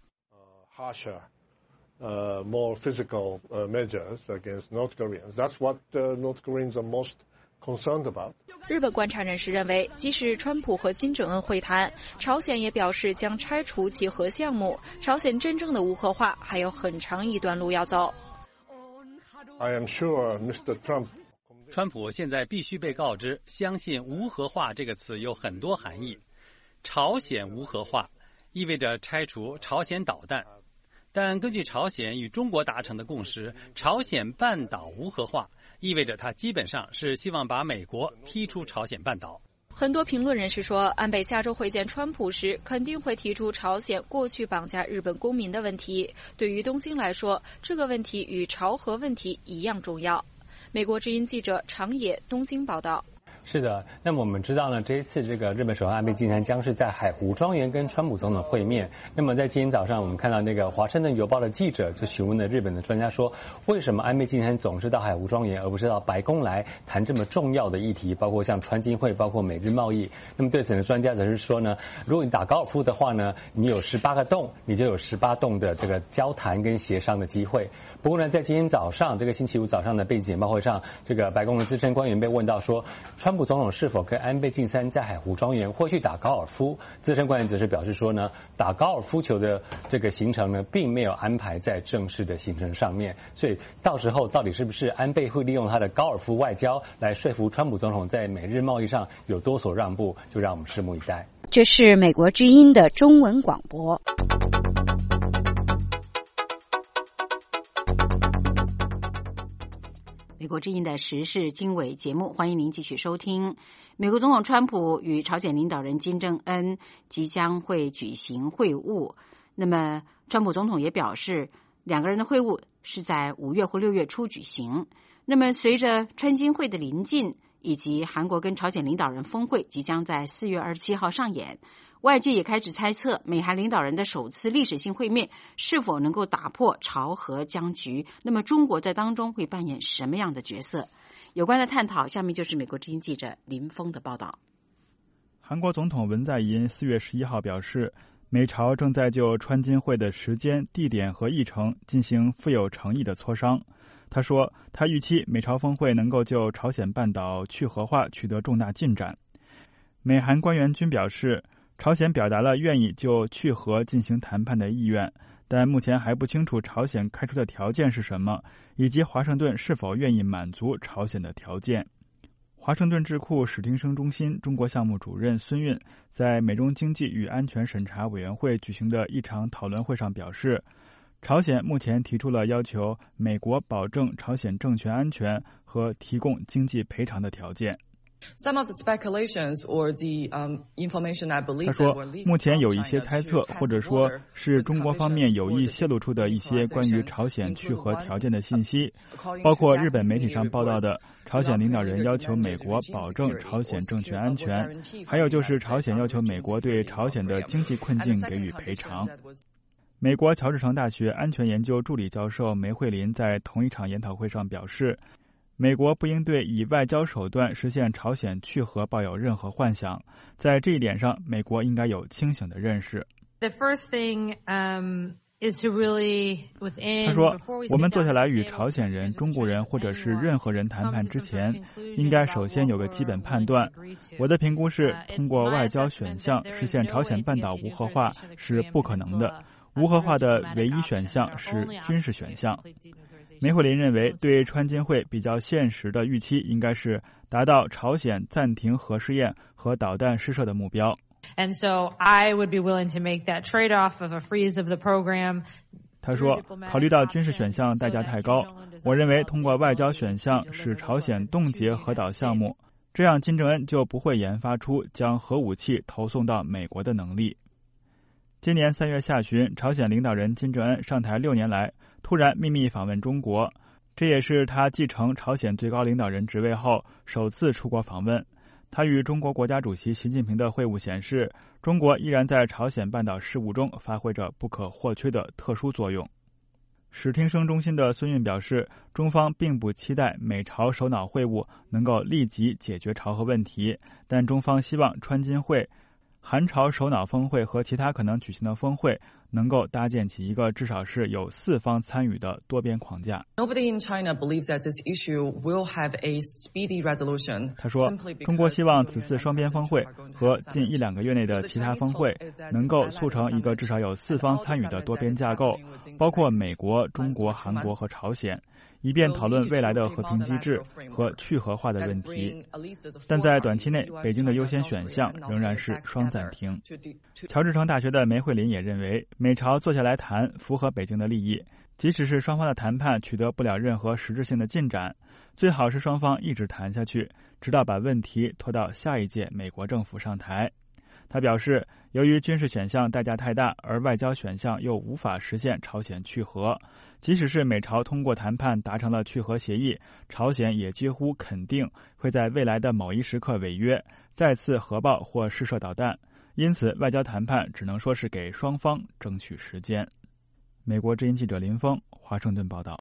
Uh, more physical uh, measures against North Koreans. That's what the North Koreans are most concerned about. 日本观察人士认为，即使川普和金正恩会谈，朝鲜也表示将拆除其核项目，朝鲜真正的无核化还有很长一段路要走。 I am sure Mister Trump. 川普现在必须被告知，相信无核化这个词有很多含义。朝鲜无核化意味着拆除朝鲜导弹。但根据朝鲜与中国达成的共识，朝鲜半岛无核化意味着它基本上是希望把美国踢出朝鲜半岛。 很多评论人士说，安倍下周会见川普时肯定会提出朝鲜过去绑架日本公民的问题。对于东京来说，这个问题与朝核问题一样重要。美国之音记者长野东京报道。 是的，那么我们知道呢，这一次这个日本首相安倍晋三将是在海湖庄园跟川普总统会面。那么在今天早上，我们看到那个《华盛顿邮报》的记者就询问了日本的专家说，为什么安倍晋三总是到海湖庄园，而不是到白宫来谈这么重要的议题，包括像川金会，包括美日贸易？那么对此呢，专家则是说呢，如果你打高尔夫的话呢，你有十八个洞，你就有十八洞的这个交谈跟协商的机会。不过呢，在今天早上这个星期五早上的背景简报会上，这个白宫的资深官员被问到说，川普总统是否跟安倍晋三在海湖庄园会去打高尔夫？资深官员则是表示说呢，打高尔夫球的这个行程呢，并没有安排在正式的行程上面。所以到时候到底是不是安倍会利用他的高尔夫外交来说服川普总统在美日贸易上有多所让步，就让我们拭目以待。 这是美国之音的中文广播。 美国之音的时事经纬节目，欢迎您继续收听。美国总统川普与朝鲜领导人金正恩即将会举行会晤，那么川普总统也表示，两个人的会晤是在五月或六月初举行。那么随着川金会的临近，以及韩国跟朝鲜领导人峰会即将在四月二十七号上演，外界也开始猜测美韩领导人的首次历史性会面是否能够打破朝核僵局，那么中国在当中会扮演什么样的角色？有关的探讨，下面就是美国之音记者林峰的报道。 韩国总统文在寅四月十一号表示，美朝正在就川金会的时间、地点和议程进行富有诚意的磋商。他说，他预期美朝峰会能够就朝鲜半岛去核化取得重大进展。美韩官员均表示，朝鲜表达了愿意就去核进行谈判的意愿，但目前还不清楚朝鲜开出的条件是什么，以及华盛顿是否愿意满足朝鲜的条件。华盛顿智库史汀生中心中国项目主任孙运在美中经济与安全审查委员会举行的一场讨论会上表示，朝鲜目前提出了要求美国保证朝鲜政权安全和提供经济赔偿的条件。 Some of the speculations or the um, information I believe 他说，目前有一些猜测，或者说是中国方面有意泄露出的一些关于朝鲜去核条件的信息，包括日本媒体上报道的朝鲜领导人要求美国保证朝鲜政权安全，还有就是朝鲜要求美国对朝鲜的经济困境给予赔偿。美国乔治城大学安全研究助理教授梅惠林在同一场研讨会上表示，美国不应对以外交手段实现朝鲜去核抱有任何幻想，在这一点上，美国应该有清醒的认识。 The first thing, um, is to really within, 他说，我们坐下来与朝鲜人、中国人或者是任何人谈判之前，应该首先有个基本判断。我的评估是，通过外交选项实现朝鲜半岛无核化是不可能的。无核化的唯一选项是军事选项。梅惠林认为，对川金会比较现实的预期应该是达到朝鲜暂停核试验和导弹试射的目标。 And so I would be willing to make that trade-off of a freeze of the program. 他说，考虑到军事选项代价太高，我认为通过外交选项使朝鲜冻结核导项目，这样金正恩就不会研发出将核武器投送到美国的能力。今年三月下旬，朝鲜领导人金正恩上台六年来突然秘密访问中国，这也是他继承朝鲜最高领导人职位后首次出国访问。他与中国国家主席习近平的会晤显示，中国依然在朝鲜半岛事务中发挥着不可或缺的特殊作用。史汀生中心的孙运表示，中方并不期待美朝首脑会晤能够立即解决朝核问题，但中方希望川金会、韩朝首脑峰会和其他可能举行的峰会能够搭建起一个至少是有四方参与的多边框架。 Nobody in China believes that this issue will have a speedy resolution. 他说，中国希望此次双边峰会和近一两个月内的其他峰会能够促成一个至少有四方参与的多边架构，包括美国、中国、韩国和朝鲜，以便讨论未来的和平机制和去核化的问题。但在短期内，北京的优先选项仍然是双暂停。乔治城大学的梅惠林也认为，美朝坐下来谈符合北京的利益，即使是双方的谈判取得不了任何实质性的进展，最好是双方一直谈下去，直到把问题拖到下一届美国政府上台。他表示， 由于军事选项代价太大，而外交选项又无法实现朝鲜去核，即使是美朝通过谈判达成了去核协议，朝鲜也几乎肯定会在未来的某一时刻违约，再次核爆或试射导弹。因此，外交谈判只能说是给双方争取时间。美国之音记者林峰，华盛顿报道。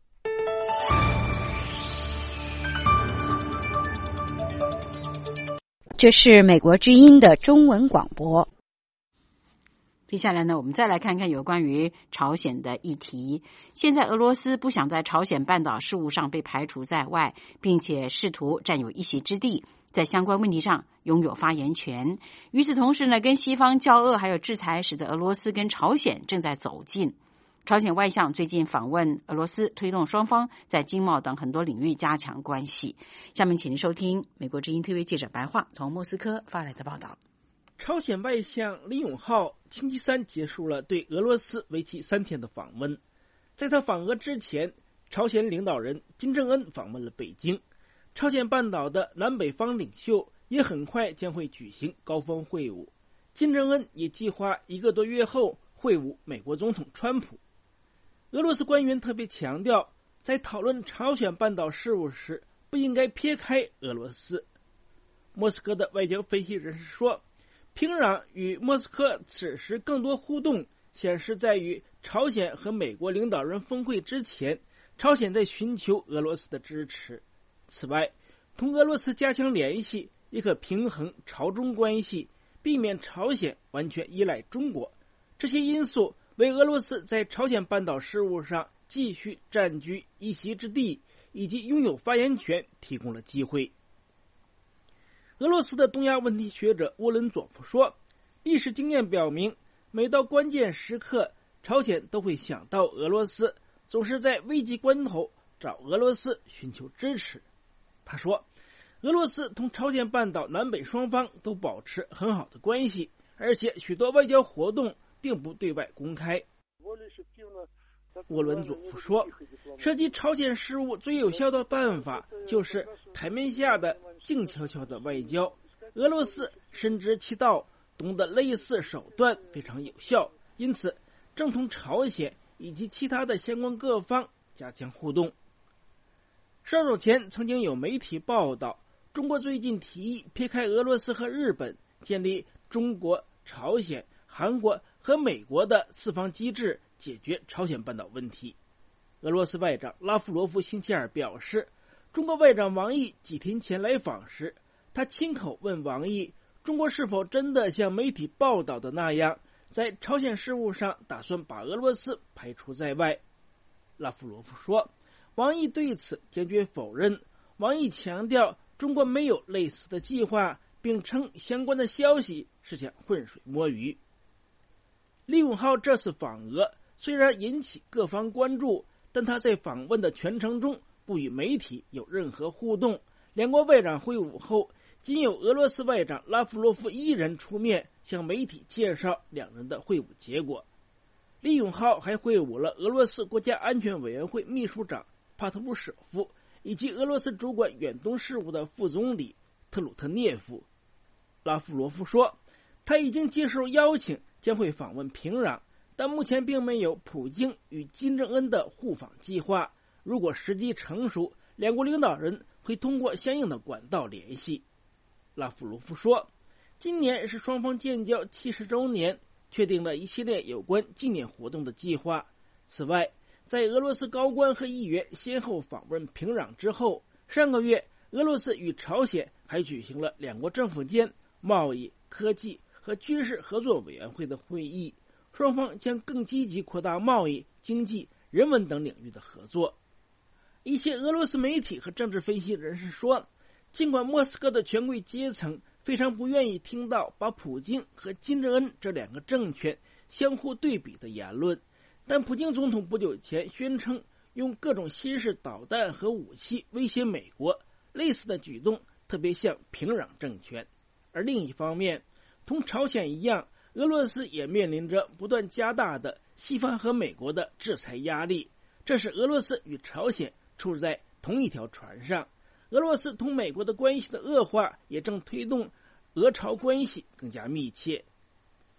这是美国之音的中文广播。 接下来呢，我们再来看看有关于朝鲜的议题。现在俄罗斯不想在朝鲜半岛事务上被排除在外，并且试图占有一席之地，在相关问题上拥有发言权。与此同时呢，跟西方交恶还有制裁，使得俄罗斯跟朝鲜正在走近。朝鲜外相最近访问俄罗斯，推动双方在经贸等很多领域加强关系。下面请您收听美国之音特约记者白桦从莫斯科发来的报道。 朝鲜外相李永浩星期三结束了对俄罗斯为期三天的访问。在他访俄之前，朝鲜领导人金正恩访问了北京。朝鲜半岛的南北方领袖也很快将会举行高峰会晤。金正恩也计划一个多月后会晤美国总统川普。俄罗斯官员特别强调，在讨论朝鲜半岛事务时，不应该撇开俄罗斯。莫斯科的外交分析人士说，平壤与莫斯科此时更多互动显示在于朝鲜和美国领导人峰会之前，朝鲜在寻求俄罗斯的支持。此外，同俄罗斯加强联系也可平衡朝中关系，避免朝鲜完全依赖中国。这些因素为俄罗斯在朝鲜半岛事务上继续占据一席之地以及拥有发言权提供了机会。俄罗斯的东亚问题学者沃伦佐夫说，历史经验表明，每到关键时刻，朝鲜都会想到俄罗斯，总是在危急关头找俄罗斯寻求支持。他说，俄罗斯同朝鲜半岛南北双方都保持很好的关系，而且许多外交活动并不对外公开。沃伦佐夫说，涉及朝鲜事务最有效的办法就是台面下的静悄悄的外交。俄罗斯深知其道，懂得类似手段非常有效，因此正同朝鲜以及其他的相关各方加强互动。稍早前曾经有媒体报道，中国最近提议撇开俄罗斯和日本，建立中国、朝鲜、韩国和美国的四方机制，解决朝鲜半岛问题。俄罗斯外长拉夫罗夫星期二表示，中国外长王毅几天前来访时，他亲口问王毅，中国是否真的像媒体报道的那样，在朝鲜事务上打算把俄罗斯排除在外。拉夫罗夫说，王毅对此坚决否认。王毅强调，中国没有类似的计划，并称相关的消息是想浑水摸鱼。李永浩这次访俄虽然引起各方关注，但他在访问的全程中不与媒体有任何互动。两国外长会晤后，仅有俄罗斯外长拉夫罗夫一人出面向媒体介绍两人的会晤结果。李永浩还会晤了俄罗斯国家安全委员会秘书长帕特鲁舍夫以及俄罗斯主管远东事务的副总理特鲁特涅夫。拉夫罗夫说，他已经接受邀请，将会访问平壤，但目前并没有普京与金正恩的互访计划。如果时机成熟，两国领导人会通过相应的管道联系。拉夫罗夫说，今年是双方建交七十周年，确定了一系列有关纪念活动的计划。此外，在俄罗斯高官和议员先后访问平壤之后，上个月俄罗斯与朝鲜还举行了两国政府间贸易、科技和军事合作委员会的会议，双方将更积极扩大贸易、经济、人文等领域的合作。一些俄罗斯媒体和政治分析人士说，尽管莫斯科的权贵阶层非常不愿意听到把普京和金正恩这两个政权相互对比的言论，但普京总统不久前宣称用各种新式导弹和武器威胁美国，类似的举动特别像平壤政权。而另一方面，同朝鲜一样，俄罗斯也面临着不断加大的西方和美国的制裁压力，这使俄罗斯与朝鲜处在同一条船上。俄罗斯同美国的关系的恶化也正推动俄朝关系更加密切。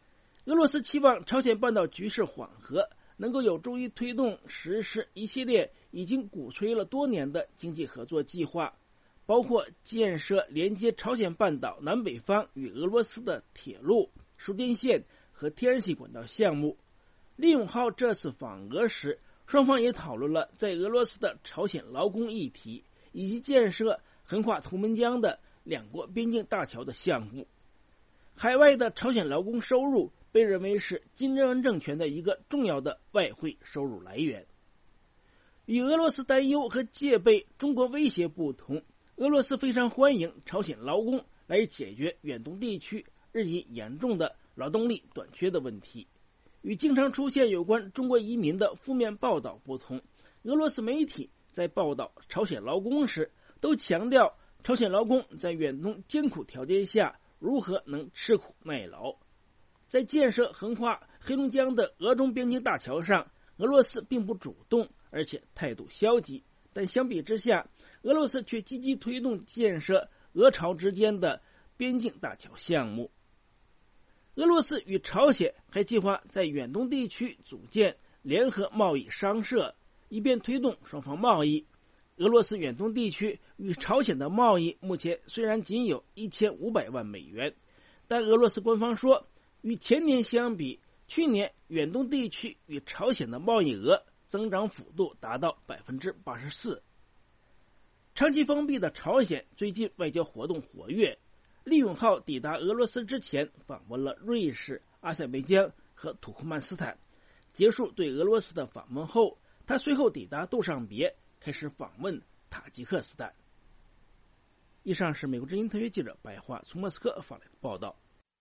俄罗斯期望朝鲜半岛局势缓和，能够有助于推动实施一系列已经鼓吹了多年的经济合作计划，包括建设连接朝鲜半岛南北方与俄罗斯的铁路、输电线和天然气管道项目。利永浩这次访俄时，双方也讨论了在俄罗斯的朝鲜劳工议题，以及建设横跨图们江的两国边境大桥的项目。海外的朝鲜劳工收入被认为是金正恩政权的一个重要的外汇收入来源。与俄罗斯担忧和戒备中国威胁不同，俄罗斯非常欢迎朝鲜劳工来解决远东地区日益严重的劳动力短缺的问题。与经常出现有关中国移民的负面报道不同，俄罗斯媒体在报道朝鲜劳工时都强调朝鲜劳工在远东艰苦条件下如何能吃苦耐劳。在建设横跨黑龙江的俄中边境大桥上，俄罗斯并不主动，而且态度消极，但相比之下，俄罗斯却积极推动建设俄朝之间的边境大桥项目。俄罗斯与朝鲜还计划在远东地区组建联合贸易商社，以便推动双方贸易。俄罗斯远东地区与朝鲜的贸易目前虽然仅有一千五百万美元，但俄罗斯官方说，与前年相比，去年远东地区与朝鲜的贸易额增长幅度达到 百分之八十四。 长期封闭的朝鲜最近外交活动活跃，利永浩抵达俄罗斯之前访问了瑞士、阿塞拜疆和土库曼斯坦。结束对俄罗斯的访问后，他随后抵达杜尚别，开始访问塔吉克斯坦。以上是美国之音特约记者白桦从莫斯科发来的报道。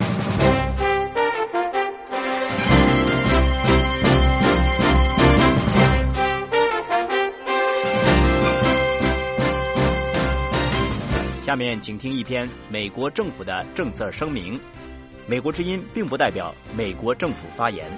下面请听一篇美国政府的政策声明。美国之音并不代表美国政府发言。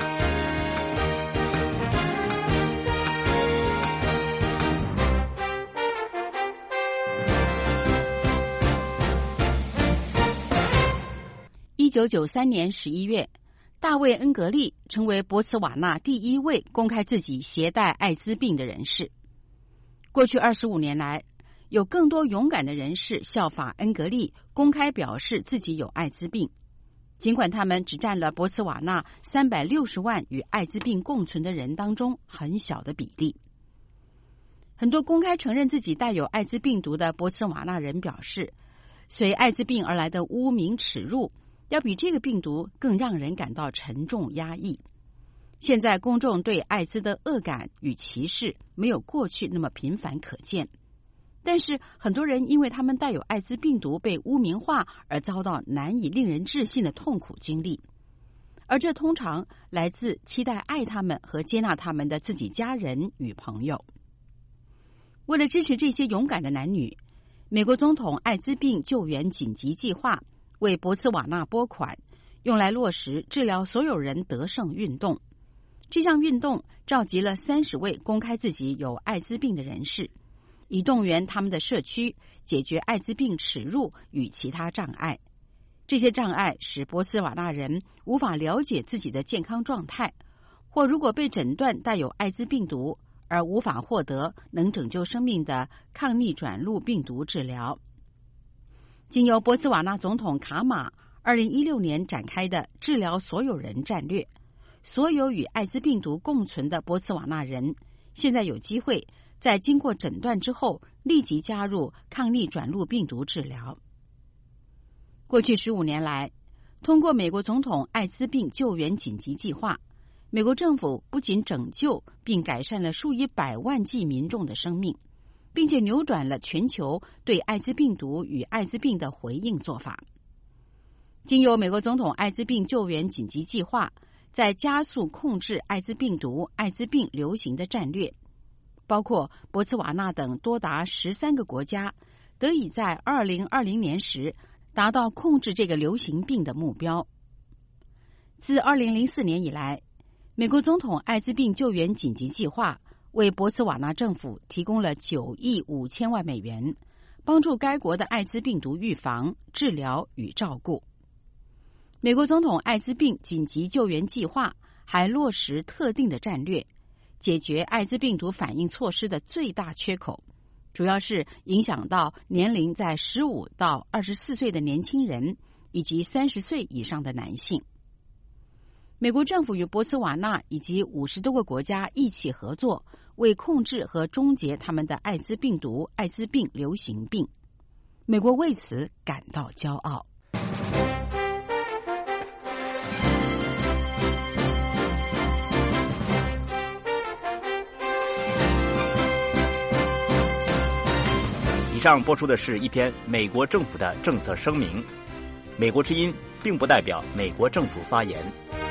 一九九三年十一月，大卫·恩格利成为博茨瓦纳第一位公开自己携带艾滋病的人士。过去二十五年来，有更多勇敢的人士效法恩格利，公开表示自己有艾滋病，尽管他们只占了博茨瓦纳三百六十万与艾滋病共存的人当中很小的比例。很多公开承认自己带有艾滋病毒的博茨瓦纳人表示，随艾滋病而来的污名耻辱要比这个病毒更让人感到沉重压抑。现在公众对艾滋的恶感与歧视没有过去那么频繁可见，但是很多人因为他们带有艾滋病毒被污名化而遭到难以令人置信的痛苦经历，而这通常来自期待爱他们和接纳他们的自己家人与朋友。为了支持这些勇敢的男女，美国总统艾滋病救援紧急计划为博茨瓦纳拨款，用来落实治疗所有人得胜运动。这项运动召集了三十位公开自己有艾滋病的人士，以动员他们的社区解决艾滋病耻辱与其他障碍。这些障碍使博茨瓦纳人无法了解自己的健康状态，或如果被诊断带有艾滋病毒而无法获得能拯救生命的抗逆转录病毒治疗。经由博茨瓦纳总统卡马二零一六年展开的治疗所有人战略，所有与艾滋病毒共存的博茨瓦纳人现在有机会在经过诊断之后立即加入抗逆转录病毒治疗。过去十五年来，通过美国总统艾滋病救援紧急计划，美国政府不仅拯救并改善了数以百万计民众的生命，并且扭转了全球对艾滋病毒与艾滋病的回应做法。经由美国总统艾滋病救援紧急计划，在加速控制艾滋病毒、艾滋病流行的战略，包括博茨瓦纳等多达十三个国家得以在二零二零年时达到控制这个流行病的目标。自二零零四年以来，美国总统艾滋病救援紧急计划为博茨瓦纳政府提供了九亿五千万美元，帮助该国的艾滋病毒预防、治疗与照顾。 美国总统艾滋病紧急救援计划还落实特定的战略，解决艾滋病毒反应措施的最大缺口，主要是影响到年龄在十五到二十四岁的年轻人以及三十岁以上的男性。美国政府与博茨瓦纳以及五十多个国家一起合作，为控制和终结他们的艾滋病毒、艾滋病流行病。美国为此感到骄傲。 以上播出的是一篇美国政府的政策声明。美国之音并不代表美国政府发言。